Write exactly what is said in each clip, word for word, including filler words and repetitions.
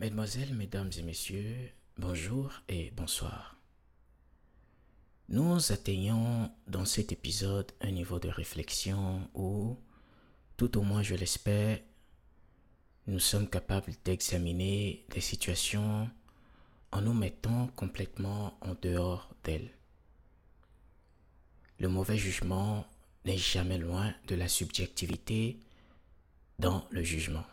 Mesdemoiselles, mesdames et messieurs, bonjour et bonsoir. Nous atteignons dans cet épisode un niveau de réflexion où, tout au moins je l'espère, nous sommes capables d'examiner des situations en nous mettant complètement en dehors d'elles. Le mauvais jugement n'est jamais loin de la subjectivité dans le jugement.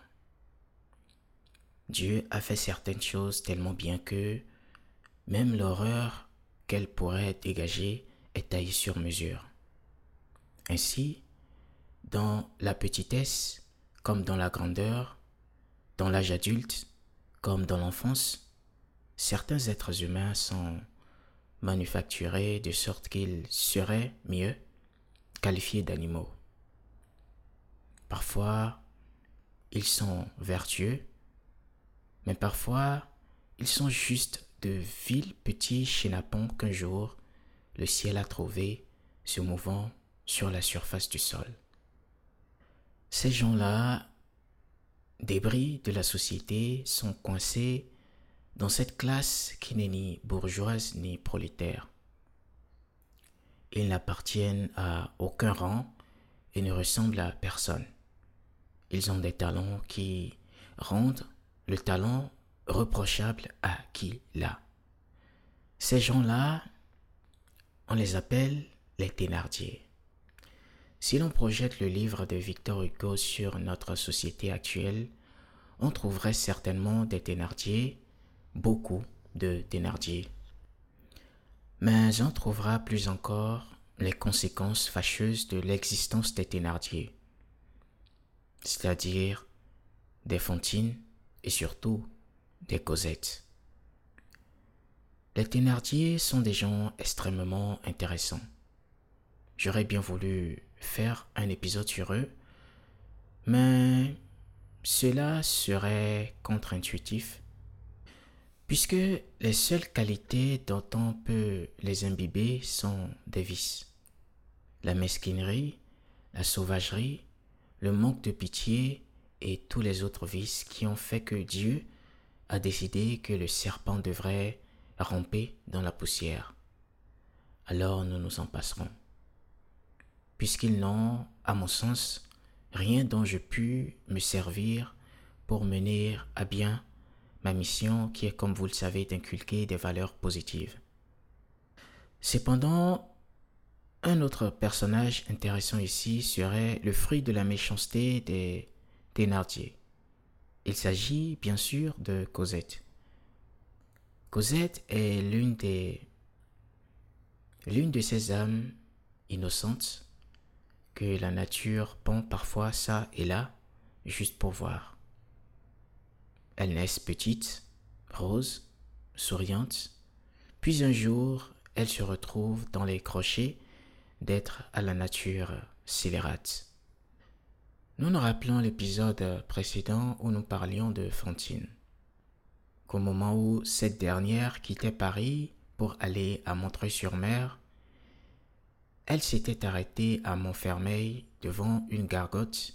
Dieu a fait certaines choses tellement bien que même l'horreur qu'elle pourrait dégager est taillée sur mesure. Ainsi, dans la petitesse comme dans la grandeur, dans l'âge adulte comme dans l'enfance, certains êtres humains sont manufacturés de sorte qu'ils seraient mieux qualifiés d'animaux. Parfois, ils sont vertueux, mais parfois, ils sont juste de vils petits chenapans qu'un jour, le ciel a trouvés se mouvant sur la surface du sol. Ces gens-là, débris de la société, sont coincés dans cette classe qui n'est ni bourgeoise ni prolétaire. Ils n'appartiennent à aucun rang et ne ressemblent à personne. Ils ont des talents qui rendent le talent reprochable à qui l'a. Ces gens-là, on les appelle les Thénardier. Si l'on projette le livre de Victor Hugo sur notre société actuelle, on trouverait certainement des Thénardier, beaucoup de Thénardier. Mais on trouvera plus encore les conséquences fâcheuses de l'existence des Thénardier, c'est-à-dire des Fantine et surtout des Cosette. Les Thénardier sont des gens extrêmement intéressants. J'aurais bien voulu faire un épisode sur eux, mais cela serait contre-intuitif, puisque les seules qualités dont on peut les imbiber sont des vices. La mesquinerie, la sauvagerie, le manque de pitié et tous les autres vices qui ont fait que Dieu a décidé que le serpent devrait ramper dans la poussière. Alors nous nous en passerons. Puisqu'ils n'ont, à mon sens, rien dont je puis me servir pour mener à bien ma mission qui est, comme vous le savez, d'inculquer des valeurs positives. Cependant, un autre personnage intéressant ici serait le fruit de la méchanceté des Thénardier. Il s'agit bien sûr de Cosette. Cosette est l'une des l'une de ces âmes innocentes que la nature pond parfois ça et là, juste pour voir. Elles naissent petites, roses, souriantes, puis un jour, elles se retrouvent dans les crochets d'êtres à la nature scélérate. Nous nous rappelons l'épisode précédent où nous parlions de Fantine, qu'au moment où cette dernière quittait Paris pour aller à Montreuil-sur-Mer, elle s'était arrêtée à Montfermeil devant une gargote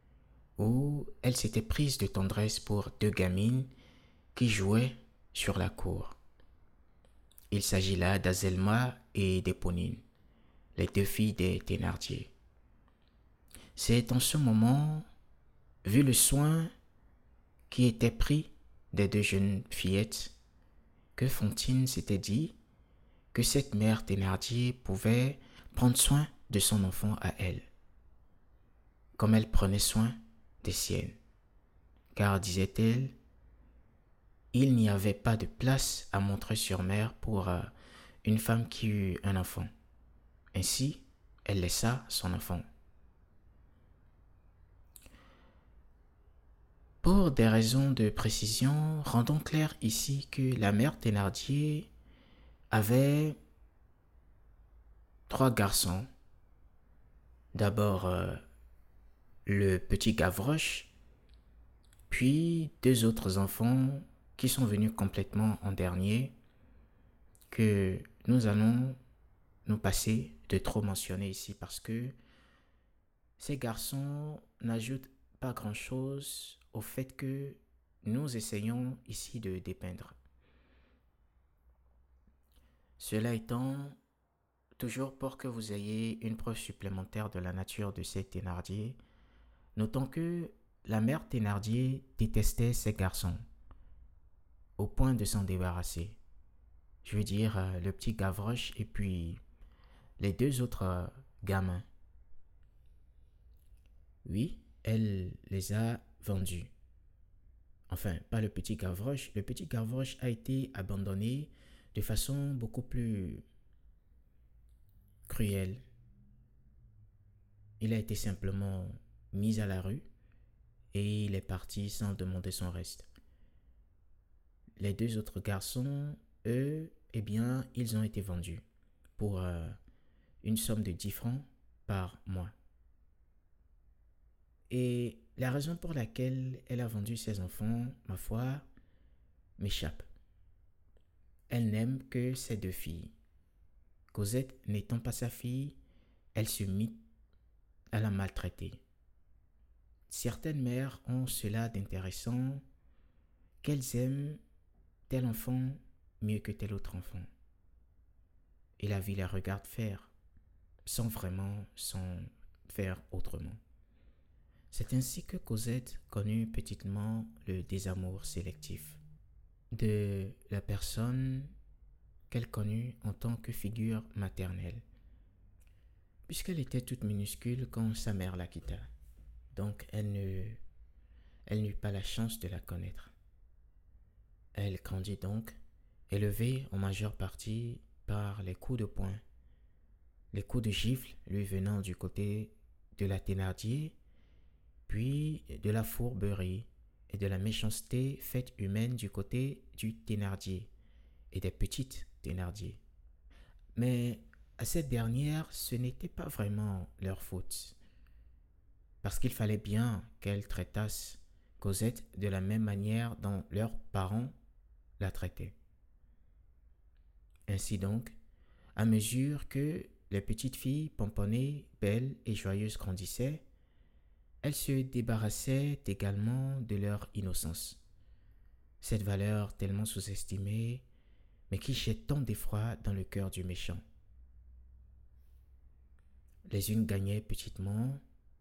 où elle s'était prise de tendresse pour deux gamines qui jouaient sur la cour. Il s'agit là d'Azelma et d'Éponine, les deux filles des Thénardier. C'est en ce moment, vu le soin qui était pris des deux jeunes fillettes, que Fantine s'était dit que cette mère Thénardier pouvait prendre soin de son enfant à elle, comme elle prenait soin des siennes. Car, disait-elle, il n'y avait pas de place à Montreuil-sur-Mer pour euh, une femme qui eut un enfant. Ainsi, elle laissa son enfant. Pour des raisons de précision, rendons clair ici que la mère Thénardier avait trois garçons. D'abord euh, le petit Gavroche, puis deux autres enfants qui sont venus complètement en dernier, que nous allons nous passer de trop mentionner ici parce que ces garçons n'ajoutent pas grand-chose au fait que nous essayons ici de dépeindre. Cela étant, toujours pour que vous ayez une preuve supplémentaire de la nature de ces Thénardier, notons que la mère Thénardier détestait ses garçons, au point de s'en débarrasser. Je veux dire, euh, le petit Gavroche et puis les deux autres euh, gamins. Oui, elle les a vendus. Enfin, pas le petit Gavroche. Le petit Gavroche a été abandonné de façon beaucoup plus cruelle. Il a été simplement mis à la rue et il est parti sans demander son reste. Les deux autres garçons, eux, eh bien, ils ont été vendus pour euh, une somme de dix francs par mois. Et la raison pour laquelle elle a vendu ses enfants, ma foi, m'échappe. Elle n'aime que ses deux filles. Cosette n'étant pas sa fille, elle se mit à la maltraiter. Certaines mères ont cela d'intéressant qu'elles aiment tel enfant mieux que tel autre enfant. Et la vie la regarde faire, sans vraiment s'en faire autrement. C'est ainsi que Cosette connut petitement le désamour sélectif de la personne qu'elle connut en tant que figure maternelle, puisqu'elle était toute minuscule quand sa mère la quitta. Donc elle ne, elle n'eut pas la chance de la connaître. Elle grandit donc, élevée en majeure partie par les coups de poing, les coups de gifle lui venant du côté de la Thénardier, puis de la fourberie et de la méchanceté faite humaine du côté du Thénardier et des petites Thénardier. Mais à cette dernière, ce n'était pas vraiment leur faute, parce qu'il fallait bien qu'elles traitassent Cosette de la même manière dont leurs parents la traitaient. Ainsi donc, à mesure que les petites filles pomponnées, belles et joyeuses grandissaient, elles se débarrassaient également de leur innocence. Cette valeur tellement sous-estimée, mais qui jette tant d'effroi dans le cœur du méchant. Les unes gagnaient petitement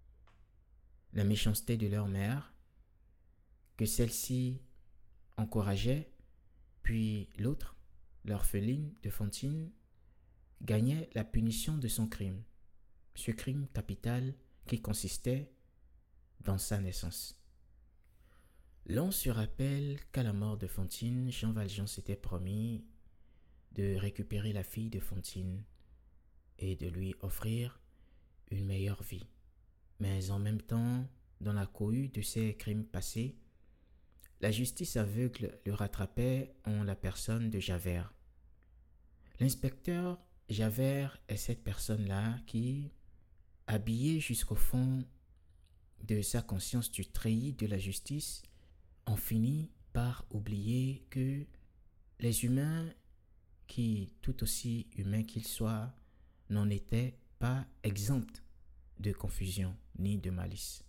la méchanceté de leur mère, que celle-ci encourageait, puis l'autre, l'orpheline de Fantine, gagnait la punition de son crime, ce crime capital qui consistait dans sa naissance. L'on se rappelle qu'à la mort de Fantine, Jean Valjean s'était promis de récupérer la fille de Fantine et de lui offrir une meilleure vie. Mais en même temps, dans la cohue de ses crimes passés, la justice aveugle le rattrapait en la personne de Javert. L'inspecteur Javert est cette personne-là qui, habillée jusqu'au fond de sa conscience du treillis de la justice, en finit par oublier que les humains, qui tout aussi humains qu'ils soient, n'en étaient pas exempts de confusion ni de malice.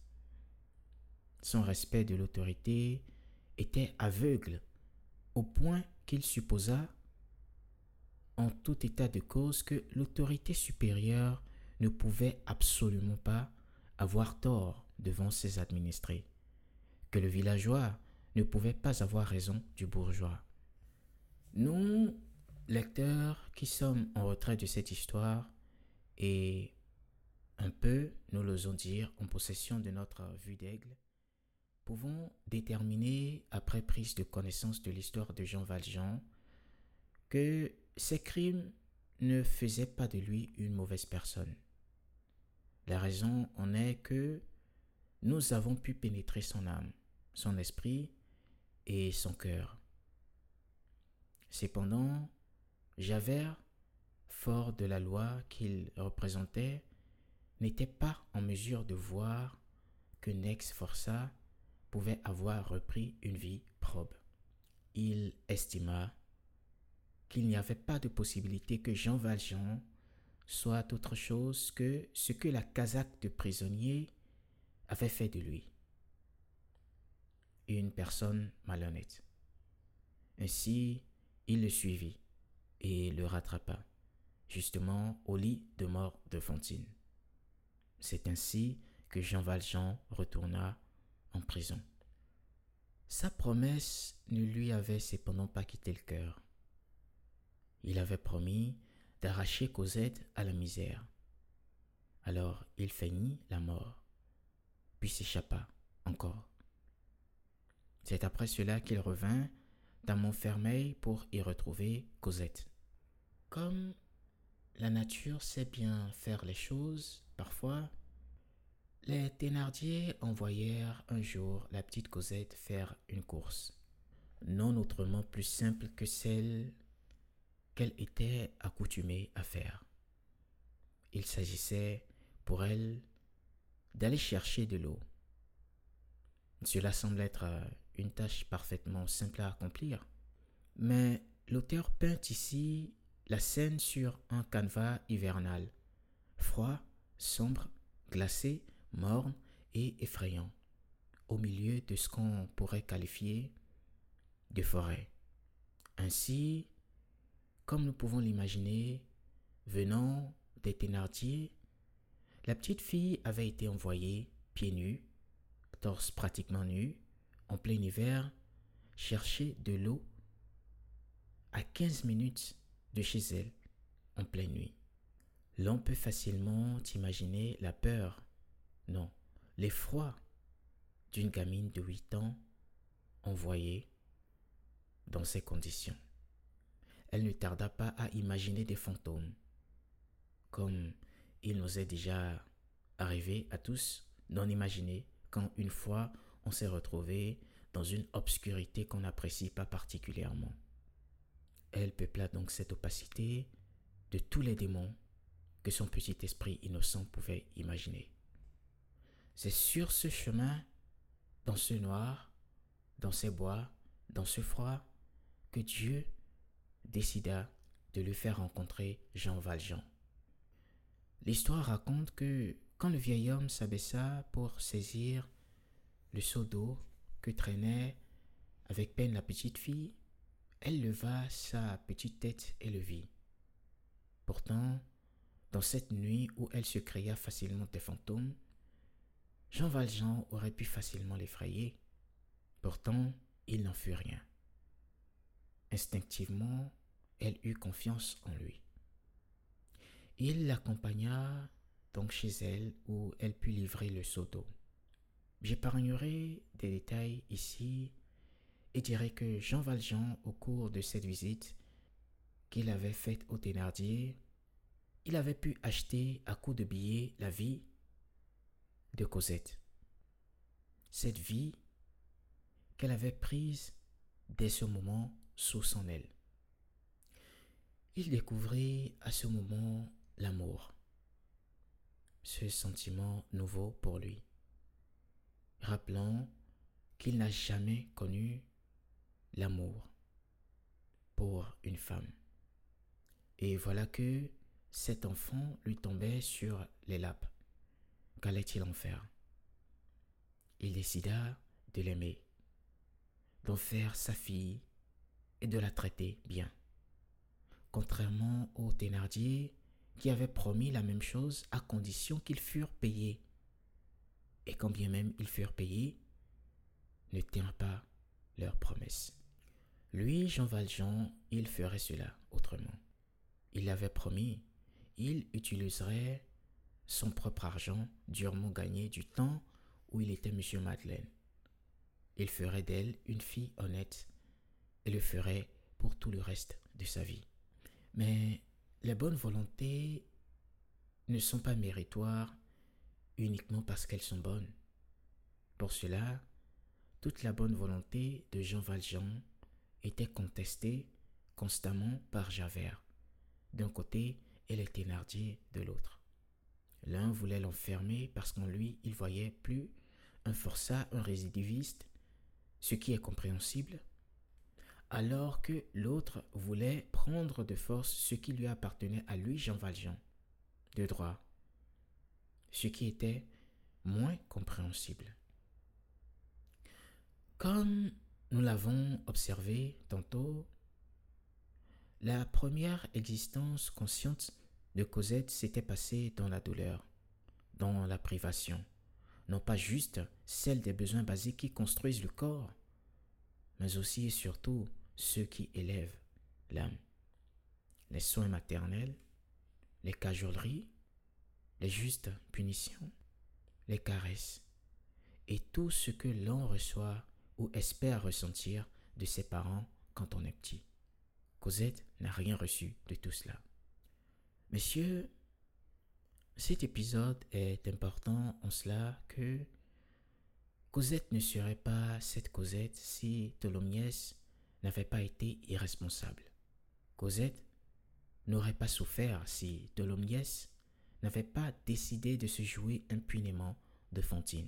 Son respect de l'autorité était aveugle au point qu'il supposa en tout état de cause que l'autorité supérieure ne pouvait absolument pas avoir tort devant ses administrés, que le villageois ne pouvait pas avoir raison du bourgeois. Nous, lecteurs qui sommes en retrait de cette histoire et un peu, nous l'osons dire, en possession de notre vue d'aigle, pouvons déterminer, après prise de connaissance de l'histoire de Jean Valjean, que ses crimes ne faisaient pas de lui une mauvaise personne. La raison en est que nous avons pu pénétrer son âme, son esprit et son cœur. Cependant, Javert, fort de la loi qu'il représentait, n'était pas en mesure de voir que Nex Forçat pouvait avoir repris une vie probe. Il estima qu'il n'y avait pas de possibilité que Jean Valjean soit autre chose que ce que la casaque de prisonnier avait fait de lui. une personne malhonnête. Ainsi, il le suivit et le rattrapa, justement au lit de mort de Fantine. C'est ainsi que Jean Valjean retourna en prison. Sa promesse ne lui avait cependant pas quitté le cœur. Il avait promis d'arracher Cosette à la misère. Alors il feignit la mort, puis s'échappa encore. C'est après cela qu'il revint dans Montfermeil pour y retrouver Cosette. Comme la nature sait bien faire les choses, parfois, les Thénardier envoyèrent un jour la petite Cosette faire une course, non autrement plus simple que celle qu'elle était accoutumée à faire. Il s'agissait pour elle d'aller chercher de l'eau. Cela semble être une tâche parfaitement simple à accomplir, mais l'auteur peint ici la scène sur un canevas hivernal, froid, sombre, glacé, morne et effrayant, au milieu de ce qu'on pourrait qualifier de forêt. Ainsi, comme nous pouvons l'imaginer, venant des Thénardier, la petite fille avait été envoyée pieds nus, torse pratiquement nu, en plein hiver, chercher de l'eau à quinze minutes de chez elle, en pleine nuit. L'on peut facilement imaginer la peur, non, l'effroi d'une gamine de huit ans envoyée dans ces conditions. Elle ne tarda pas à imaginer des fantômes, comme il nous est déjà arrivé à tous d'en imaginer quand une fois on s'est retrouvé dans une obscurité qu'on n'apprécie pas particulièrement. Elle peupla donc cette opacité de tous les démons que son petit esprit innocent pouvait imaginer. C'est sur ce chemin, dans ce noir, dans ces bois, dans ce froid, que Dieu décida de lui faire rencontrer Jean Valjean. L'histoire raconte que quand le vieil homme s'abaissa pour saisir le seau d'eau que traînait avec peine la petite fille, elle leva sa petite tête et le vit. Pourtant, dans cette nuit où elle se créa facilement des fantômes, Jean Valjean aurait pu facilement l'effrayer. Pourtant, il n'en fut rien. Instinctivement, elle eut confiance en lui. Il l'accompagna donc chez elle où elle put livrer le seau d'eau. J'épargnerai des détails ici et dirai que Jean Valjean, au cours de cette visite qu'il avait faite aux Thénardier, il avait pu acheter à coups de billets la vie de Cosette. Cette vie qu'elle avait prise dès ce moment sous son aile. Il découvrit à ce moment l'amour, ce sentiment nouveau pour lui, rappelant qu'il n'a jamais connu l'amour pour une femme. Et voilà que cet enfant lui tombait sur les lappes. Qu'allait-il en faire? Il décida de l'aimer, d'en faire sa fille et de la traiter bien. Contrairement aux Thénardier qui avaient promis la même chose à condition qu'ils furent payés. Et quand bien même ils furent payés, ne tinrent pas leur promesse. Lui, Jean Valjean, il ferait cela autrement. Il l'avait promis, il utiliserait son propre argent durement gagné du temps où il était Monsieur Madeleine. Il ferait d'elle une fille honnête et le ferait pour tout le reste de sa vie. Mais les bonnes volontés ne sont pas méritoires uniquement parce qu'elles sont bonnes. Pour cela, toute la bonne volonté de Jean Valjean était contestée constamment par Javert, d'un côté, et les Thénardier de l'autre. L'un voulait l'enfermer parce qu'en lui, il voyait plus un forçat, un récidiviste, ce qui est compréhensible, alors que l'autre voulait prendre de force ce qui lui appartenait à lui, Jean Valjean, de droit, ce qui était moins compréhensible. Comme nous l'avons observé tantôt, la première existence consciente de Cosette s'était passée dans la douleur, dans la privation, non pas juste celle des besoins basiques qui construisent le corps, mais aussi et surtout ceux qui élèvent l'âme. Les soins maternels, les cajoleries, les justes punitions, les caresses, et tout ce que l'on reçoit ou espère ressentir de ses parents quand on est petit. Cosette n'a rien reçu de tout cela. Messieurs, cet épisode est important en cela que Cosette ne serait pas cette Cosette si Tholomyès n'avait pas été irresponsable. Cosette n'aurait pas souffert si Tholomyès n'avait pas décidé de se jouer impunément de Fantine.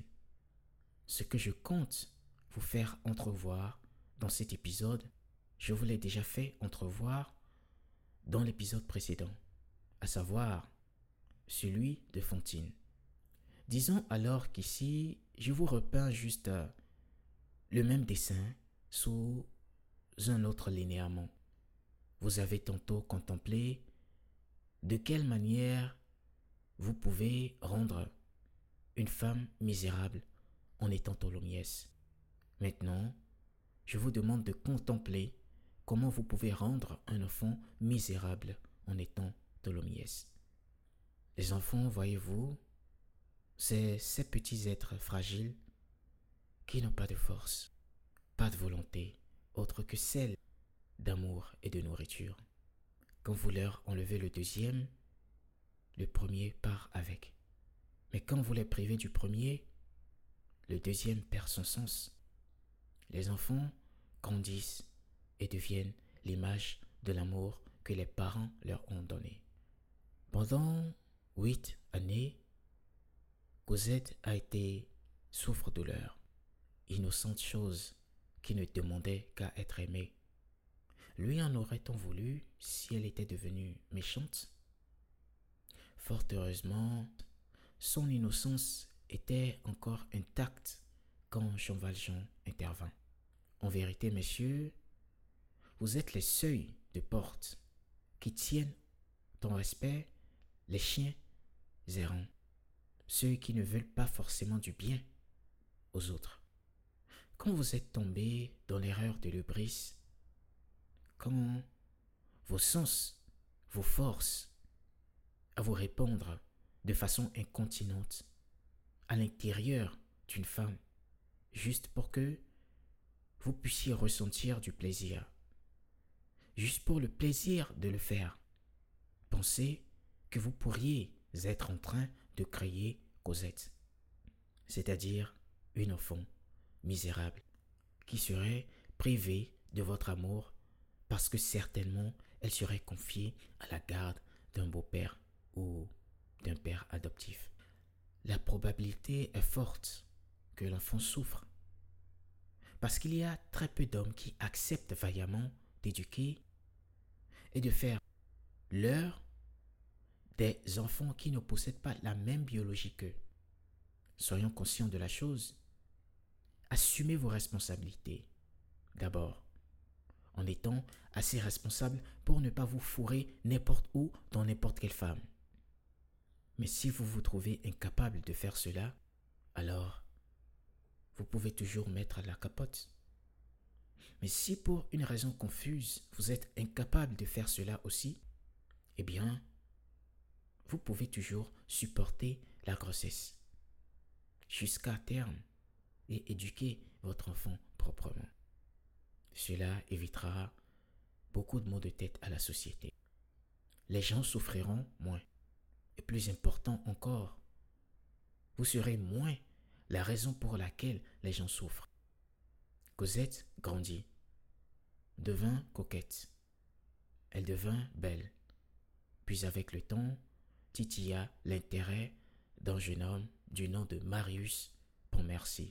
Ce que je compte vous faire entrevoir dans cet épisode, je vous l'ai déjà fait entrevoir dans l'épisode précédent, à savoir celui de Fantine. Disons alors qu'ici, je vous repeins juste le même dessin sous un autre linéament. Vous avez tantôt contemplé de quelle manière vous pouvez rendre une femme misérable en étant Tholomyès. Maintenant, je vous demande de contempler comment vous pouvez rendre un enfant misérable en étant Tholomyès. Les enfants, voyez-vous, c'est ces petits êtres fragiles qui n'ont pas de force, pas de volonté, autre que celle d'amour et de nourriture. Quand vous leur enlevez le deuxième, le premier part avec. Mais quand vous les privez du premier, le deuxième perd son sens. Les enfants grandissent et deviennent l'image de l'amour que les parents leur ont donné. Pendant huit années, Cosette a été souffre-douleur, innocente chose qui ne demandait qu'à être aimée. Lui en aurait-on voulu si elle était devenue méchante? Fort heureusement, son innocence était encore intacte quand Jean Valjean intervint. En vérité, messieurs, vous êtes les seuils de porte qui tiennent en respect les chiens errants, ceux qui ne veulent pas forcément du bien aux autres. Quand vous êtes tombés dans l'erreur de l'hubris, quand vos sens, vos forces, à vous répandre de façon incontinente à l'intérieur d'une femme, juste pour que vous puissiez ressentir du plaisir, juste pour le plaisir de le faire. Pensez que vous pourriez être en train de créer Cosette, c'est-à-dire une enfant misérable qui serait privée de votre amour parce que certainement elle serait confiée à la garde d'un beau-père ou d'un père adoptif. La probabilité est forte que l'enfant souffre parce qu'il y a très peu d'hommes qui acceptent vaillamment d'éduquer et de faire leur des enfants qui ne possèdent pas la même biologie qu'eux. Soyons conscients de la chose. Assumez vos responsabilités. D'abord, en étant assez responsable pour ne pas vous fourrer n'importe où dans n'importe quelle femme. Mais si vous vous trouvez incapable de faire cela, alors vous pouvez toujours mettre la capote. Mais si pour une raison confuse, vous êtes incapable de faire cela aussi, eh bien, vous pouvez toujours supporter la grossesse jusqu'à terme et éduquer votre enfant proprement. Cela évitera beaucoup de maux de tête à la société. Les gens souffriront moins. Et plus important encore, vous serez moins la raison pour laquelle les gens souffrent. Cosette grandit, devint coquette. Elle devint belle. Puis avec le temps, titilla l'intérêt d'un jeune homme du nom de Marius Pontmercy,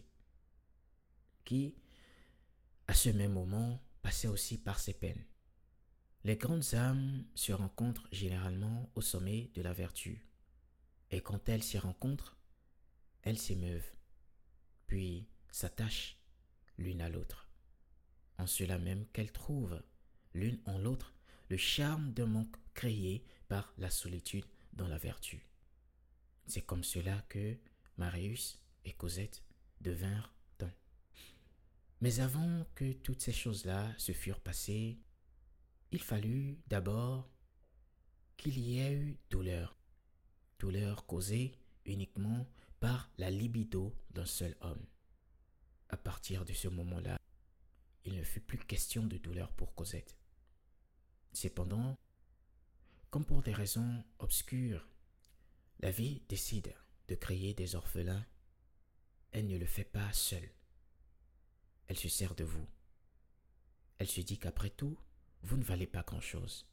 qui, à ce même moment, passait aussi par ses peines. Les grandes âmes se rencontrent généralement au sommet de la vertu, et quand elles s'y rencontrent, elles s'émeuvent, puis s'attachent l'une à l'autre, en cela même qu'elles trouvent l'une en l'autre le charme d'un manque créé par la solitude dans la vertu. C'est comme cela que Marius et Cosette devinrent un. Mais avant que toutes ces choses-là se furent passées, il fallut d'abord qu'il y ait eu douleur. Douleur causée uniquement par la libido d'un seul homme. À partir de ce moment-là, il ne fut plus question de douleur pour Cosette. Cependant, comme pour des raisons obscures, la vie décide de créer des orphelins. Elle ne le fait pas seule. Elle se sert de vous. Elle se dit qu'après tout, vous ne valez pas grand-chose.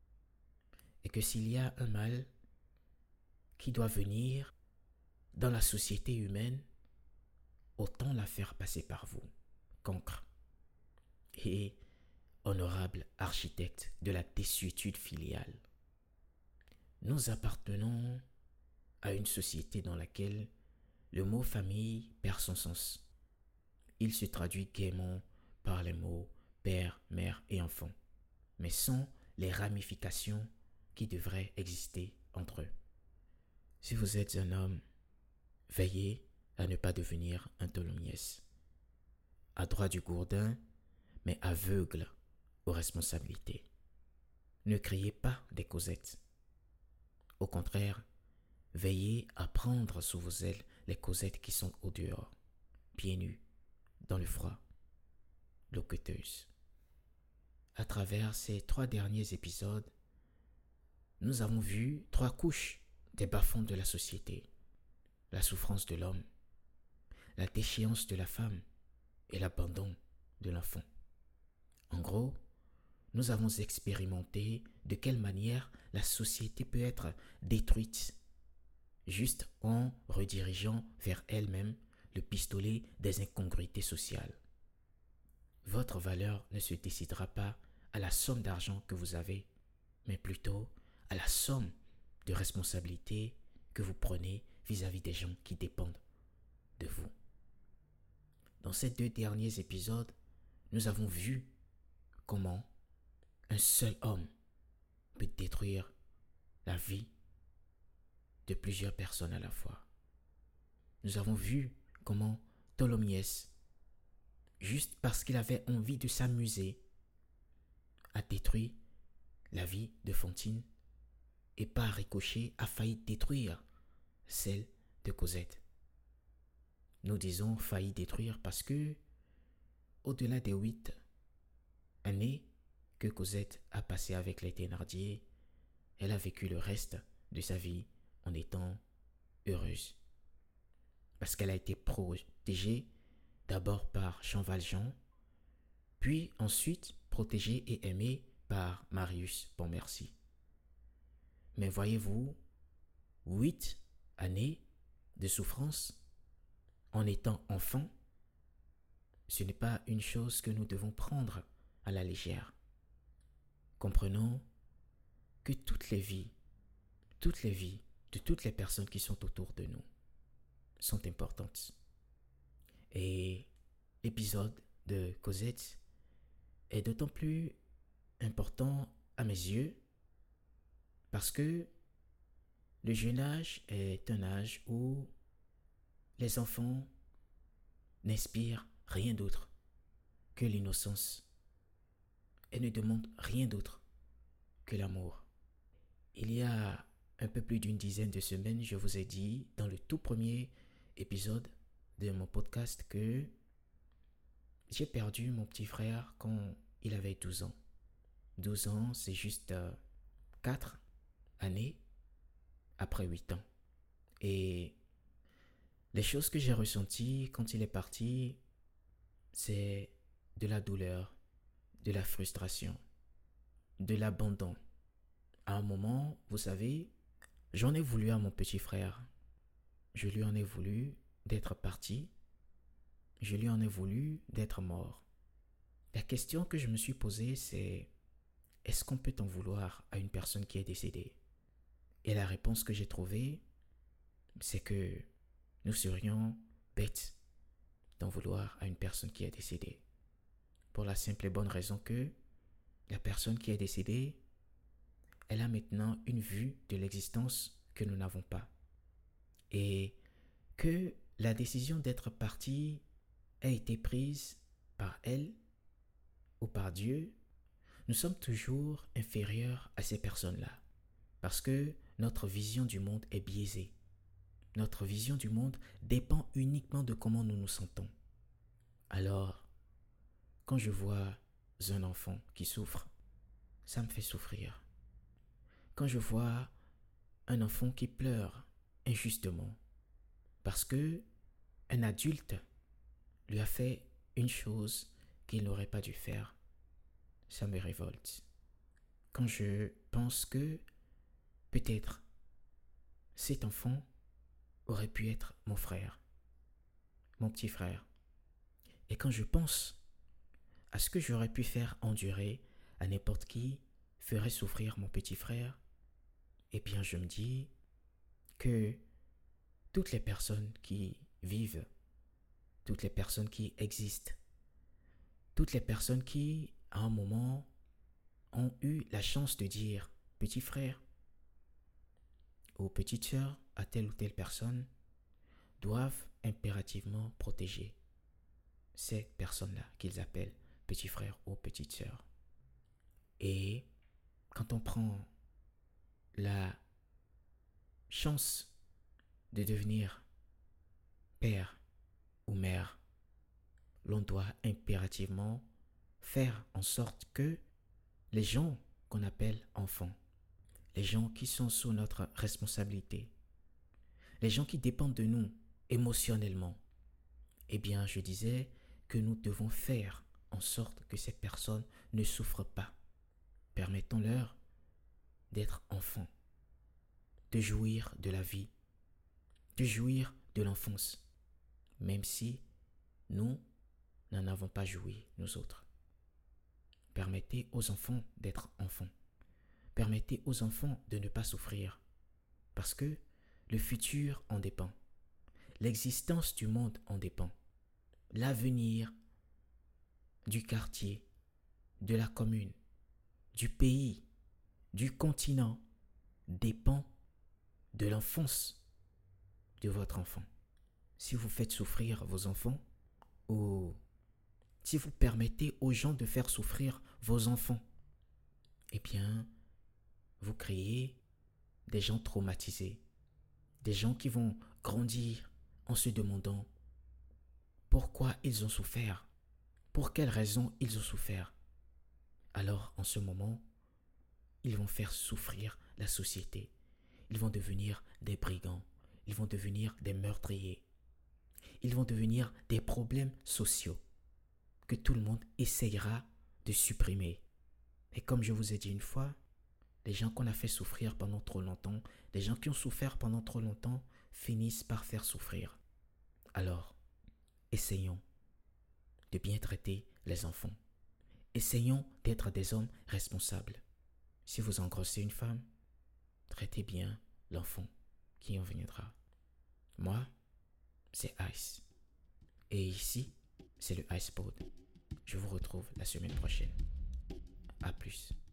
Et que s'il y a un mal qui doit venir dans la société humaine, autant la faire passer par vous, cancre et honorable architecte de la désuétude filiale. Nous appartenons à une société dans laquelle le mot famille perd son sens. Il se traduit gaiement par les mots père, mère et enfant, mais sans les ramifications qui devraient exister entre eux. Si vous êtes un homme, veillez à ne pas devenir un Tholomyès, adroit du gourdin, mais aveugle aux responsabilités. Ne criez pas des Cosettes. Au contraire, veillez à prendre sous vos ailes les Cosettes qui sont au dehors, pieds nus, dans le froid, loqueteuses. À travers ces trois derniers épisodes, nous avons vu trois couches des bas-fonds de la société. La souffrance de l'homme, la déchéance de la femme et l'abandon de l'enfant. En gros, nous avons expérimenté de quelle manière la société peut être détruite juste en redirigeant vers elle-même le pistolet des incongruités sociales. Votre valeur ne se décidera pas à la somme d'argent que vous avez, mais plutôt à la somme de responsabilités que vous prenez vis-à-vis des gens qui dépendent de vous. Dans ces deux derniers épisodes, nous avons vu comment un seul homme peut détruire la vie de plusieurs personnes à la fois. Nous avons vu comment Tholomyès, juste parce qu'il avait envie de s'amuser, a détruit la vie de Fantine et par ricochet a failli détruire celle de Cosette. Nous disons failli détruire parce que, au-delà des huit années que Cosette a passées avec les Thénardier, elle a vécu le reste de sa vie en étant heureuse. Parce qu'elle a été protégée d'abord par Jean Valjean, puis ensuite protégée et aimée par Marius Pontmercy. Mais voyez-vous, huit années de souffrance en étant enfant, ce n'est pas une chose que nous devons prendre à la légère. Comprenons que toutes les vies, toutes les vies de toutes les personnes qui sont autour de nous sont importantes. Et l'épisode de Cosette est d'autant plus important à mes yeux parce que le jeune âge est un âge où les enfants n'inspirent rien d'autre que l'innocence et ne demandent rien d'autre que l'amour. Il y a un peu plus d'une dizaine de semaines, je vous ai dit dans le tout premier épisode de mon podcast que j'ai perdu mon petit frère quand il avait douze ans. douze ans, c'est juste euh, quatre années après huit ans. Et les choses que j'ai ressenties quand il est parti, c'est de la douleur, de la frustration, de l'abandon. À un moment, vous savez, j'en ai voulu à mon petit frère. Je lui en ai voulu d'être parti. Je lui en ai voulu d'être mort. La question que je me suis posée, c'est est-ce qu'on peut en vouloir à une personne qui est décédée? Et la réponse que j'ai trouvée, c'est que nous serions bêtes d'en vouloir à une personne qui est décédée. Pour la simple et bonne raison que la personne qui est décédée, elle a maintenant une vue de l'existence que nous n'avons pas. Et que la décision d'être partie a été prise par elle ou par Dieu, nous sommes toujours inférieurs à ces personnes-là. Parce que notre vision du monde est biaisée. Notre vision du monde dépend uniquement de comment nous nous sentons. Alors, quand je vois un enfant qui souffre, ça me fait souffrir. Quand je vois un enfant qui pleure injustement, parce que un adulte lui a fait une chose qu'il n'aurait pas dû faire, ça me révolte. Quand je pense que peut-être cet enfant aurait pu être mon frère, mon petit frère, et quand je pense à ce que j'aurais pu faire endurer à n'importe qui ferait souffrir mon petit frère, eh bien je me dis que toutes les personnes qui vivent, toutes les personnes qui existent, toutes les personnes qui, à un moment, ont eu la chance de dire « petit frère » ou « petite sœur » à telle ou telle personne, doivent impérativement protéger ces personnes-là qu'ils appellent petit frère ou petite sœur. Et quand on prend la chance de devenir père ou mère, l'on doit impérativement faire en sorte que les gens qu'on appelle enfants, les gens qui sont sous notre responsabilité, les gens qui dépendent de nous émotionnellement, eh bien je disais que nous devons faire en sorte que ces personnes ne souffrent pas. Permettons-leur d'être enfants, de jouir de la vie, de jouir de l'enfance, même si nous n'en avons pas joui, nous autres. Permettez aux enfants d'être enfants. Permettez aux enfants de ne pas souffrir, parce que le futur en dépend. L'existence du monde en dépend. L'avenir du quartier, de la commune, du pays, du continent dépend de l'enfance de votre enfant. Si vous faites souffrir vos enfants, ou si vous permettez aux gens de faire souffrir vos enfants, eh bien, vous créez des gens traumatisés, des gens qui vont grandir en se demandant pourquoi ils ont souffert, pour quelles raisons ils ont souffert. Alors, en ce moment, ils vont faire souffrir la société. Ils vont devenir des brigands. Ils vont devenir des meurtriers. Ils vont devenir des problèmes sociaux que tout le monde essayera de supprimer. Et comme je vous ai dit une fois, les gens qu'on a fait souffrir pendant trop longtemps, les gens qui ont souffert pendant trop longtemps, finissent par faire souffrir. Alors, essayons de bien traiter les enfants. Essayons d'être des hommes responsables. Si vous engrossez une femme, traitez bien l'enfant qui en viendra. Moi, c'est Ice. Et ici, c'est le Ice Pod. Je vous retrouve la semaine prochaine. À plus.